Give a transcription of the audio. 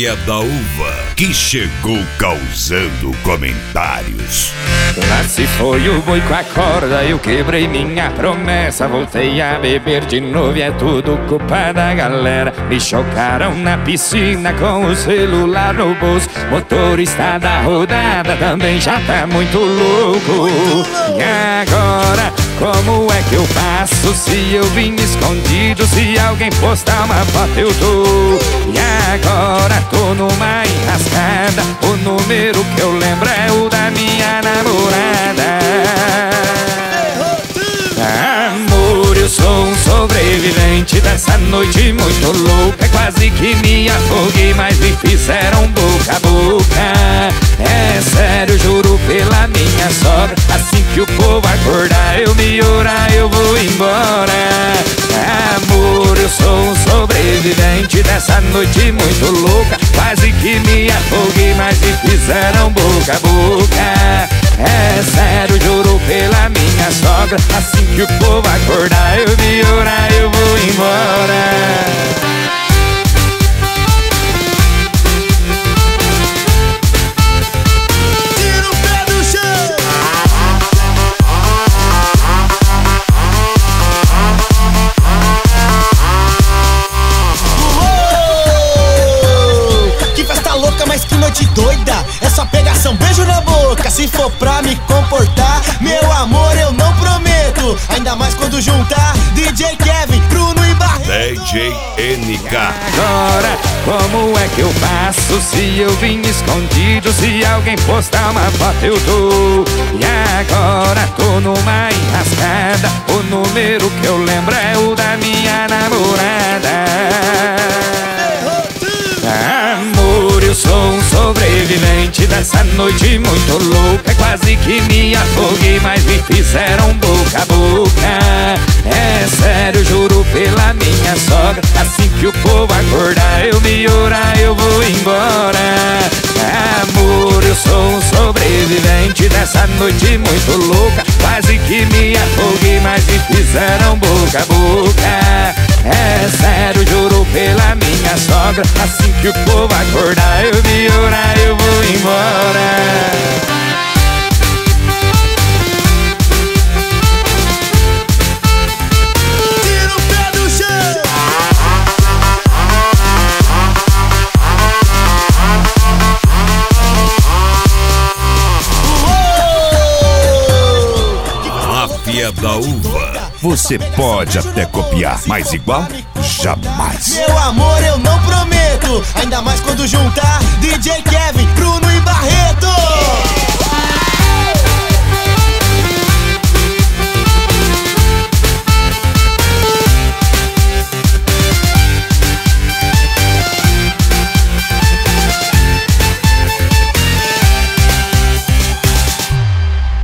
Máfia da Uva, que chegou causando comentários. Lá se foi o boi com a corda, eu quebrei minha promessa. Voltei a beber de novo e é tudo culpa da galera. Me chocaram na piscina com o celular no bolso. Motorista da rodada também já tá muito louco. E agora, como é que eu faço se eu vim escondido? Se alguém postar uma foto eu tô. E agora tô numa enrascada. O número que eu lembro é o da minha namorada. Amor, eu sou um sobrevivente dessa noite muito louca. Quase que me afoguei, mas me fizeram boca a boca. É sério, juro pela minha sogra. Assim que o povo acordar, eu me orar, eu vou embora. Amor, eu sou um sobrevivente dessa noite muito louca. Quase que me afoguei, mas me fizeram boca a boca. É sério, juro pela minha sogra. Assim que o povo acordar, eu me orar, eu vou embora. Mas que noite doida, é só pegação, beijo na boca. Se for pra me comportar, meu amor, eu não prometo. Ainda mais quando juntar DJ Kevin, Bruno e Barreto. DJ NK. Agora, como é que eu faço se eu vim escondido? Se alguém postar uma foto eu tô. E agora tô numa enrascada. O número que eu lembro é o da minha namorada. Amor, eu sou um sobrevivente dessa noite muito louca. Quase que me afoguei, mas me fizeram boca a boca. É sério, juro pela minha sogra. Assim que o povo acordar, eu me orar, eu vou embora. Amor, eu sou um sobrevivente dessa noite muito louca. Quase que me afoguei, mas me fizeram boca a boca. É sério, juro pela minha sogra. Assim que o povo acordar, eu me orar, eu vou embora. Máfia da Uva. Você pode até copiar, mas igual, jamais. Meu amor, eu não prometo. Ainda mais quando juntar DJ Kevin, Bruno e Barreto.